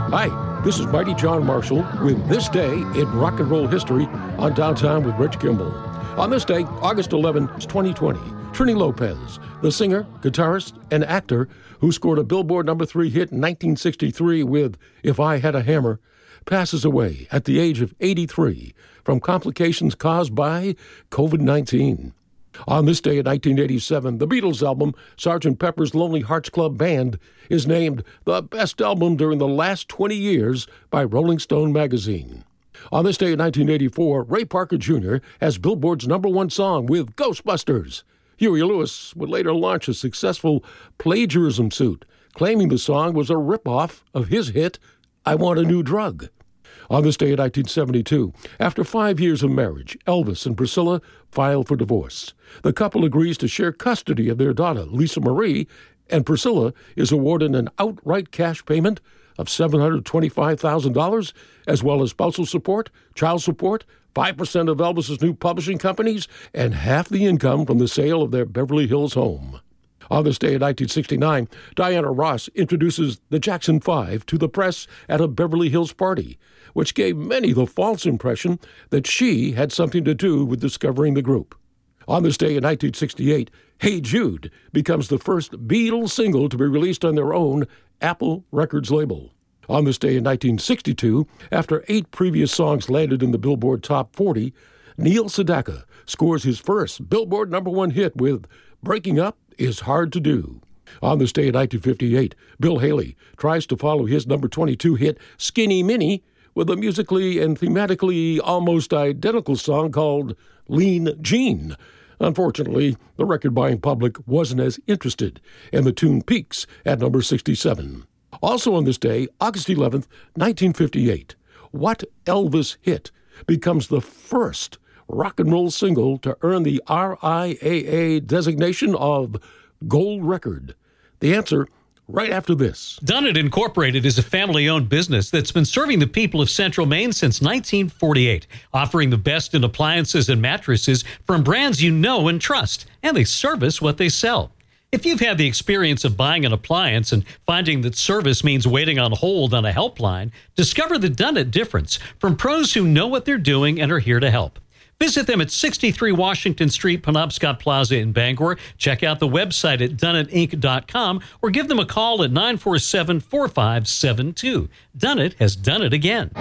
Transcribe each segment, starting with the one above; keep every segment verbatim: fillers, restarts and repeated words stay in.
Hi, this is Mighty John Marshall with This Day in Rock and Roll History on Downtown with Rich Kimball. On this day, August eleventh, twenty twenty, Trini Lopez, the singer, guitarist, and actor who scored a Billboard number three hit in nineteen sixty-three with If I Had a Hammer, passes away at the age of eighty-three from complications caused by covid nineteen. On this day in nineteen eighty-seven, the Beatles album, Sergeant Pepper's Lonely Hearts Club Band, is named the best album during the last twenty years by Rolling Stone magazine. On this day in nineteen eighty-four, Ray Parker Junior has Billboard's number one song with Ghostbusters. Huey Lewis would later launch a successful plagiarism suit, claiming the song was a ripoff of his hit, I Want a New Drug. On this day in nineteen seventy-two, after five years of marriage, Elvis and Priscilla file for divorce. The couple agrees to share custody of their daughter, Lisa Marie, and Priscilla is awarded an outright cash payment of seven hundred twenty-five thousand dollars, as well as spousal support, child support, five percent of Elvis's new publishing companies, and half the income from the sale of their Beverly Hills home. On this day in nineteen sixty-nine, Diana Ross introduces the Jackson Five to the press at a Beverly Hills party, which gave many the false impression that she had something to do with discovering the group. On this day in nineteen sixty-eight, Hey Jude becomes the first Beatles single to be released on their own Apple Records label. On this day in nineteen sixty-two, after eight previous songs landed in the Billboard Top forty, Neil Sedaka scores his first Billboard number one hit with Breaking Up Is Hard to Do. On this day in nineteen fifty-eight, Bill Haley tries to follow his number twenty-two hit Skinny Minnie with a musically and thematically almost identical song called Lean Jean. Unfortunately, the record-buying public wasn't as interested, and the tune peaks at number sixty-seven. Also on this day, August eleventh, nineteen fifty-eight, What Elvis Hit becomes the first rock and roll single to earn the R I A A designation of Gold Record? The answer, right after this. Dunnett Incorporated is a family-owned business that's been serving the people of Central Maine since nineteen forty-eight, offering the best in appliances and mattresses from brands you know and trust, and they service what they sell. If you've had the experience of buying an appliance and finding that service means waiting on hold on a helpline, discover the Dunnett difference from pros who know what they're doing and are here to help. Visit them at sixty-three Washington Street, Penobscot Plaza in Bangor. Check out the website at dunnett inc dot com or give them a call at nine four seven, four five seven two. Dunnett has done it again.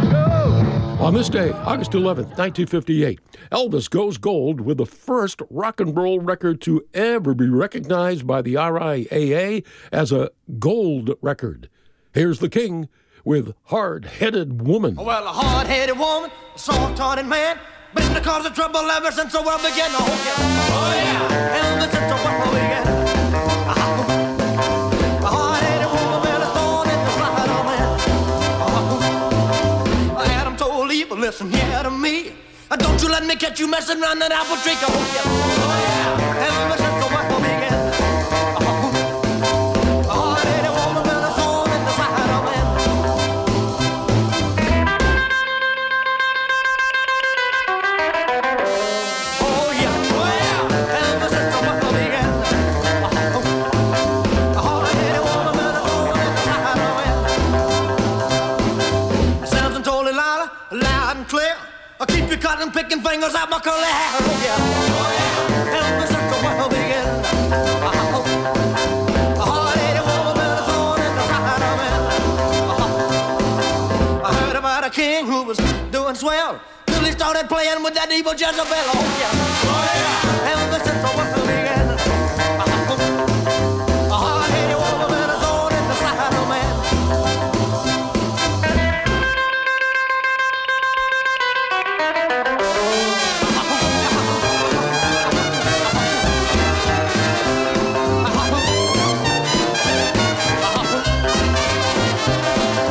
On this day, August eleventh, nineteen fifty-eight, Elvis goes gold with the first rock and roll record to ever be recognized by the R I A A as a gold record. Here's the King with Hard-Headed Woman. Well, a hard-headed woman, a soft-hearted man, been the cause of trouble ever since the world began. Oh, yeah. Oh, yeah. Ever since the world began. Uh-huh. A hard-headed woman, been a thorn in the side of man. Uh-huh. Adam told Eve, listen here to me. Uh, don't you let me catch you messing around that apple tree. Oh, yeah. Oh, yeah. Ever since the world began. Uh-huh. A hard-headed woman, been a thorn in the side of man. Cotton picking fingers out my curly hair. Oh yeah, oh yeah. Ever since the world began. Uh-huh. A hard-headed woman been a thorn in the side of man. Uh-huh. I heard about a king who was doing swell till he started playing with that evil Jezebel. Oh yeah, oh yeah. Ever since the world began. Uh-huh. A hard-headed woman been a thorn in the side of man.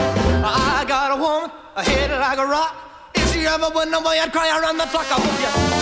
Like a rock. If she ever went away, I'd cry around the clock. I hope you.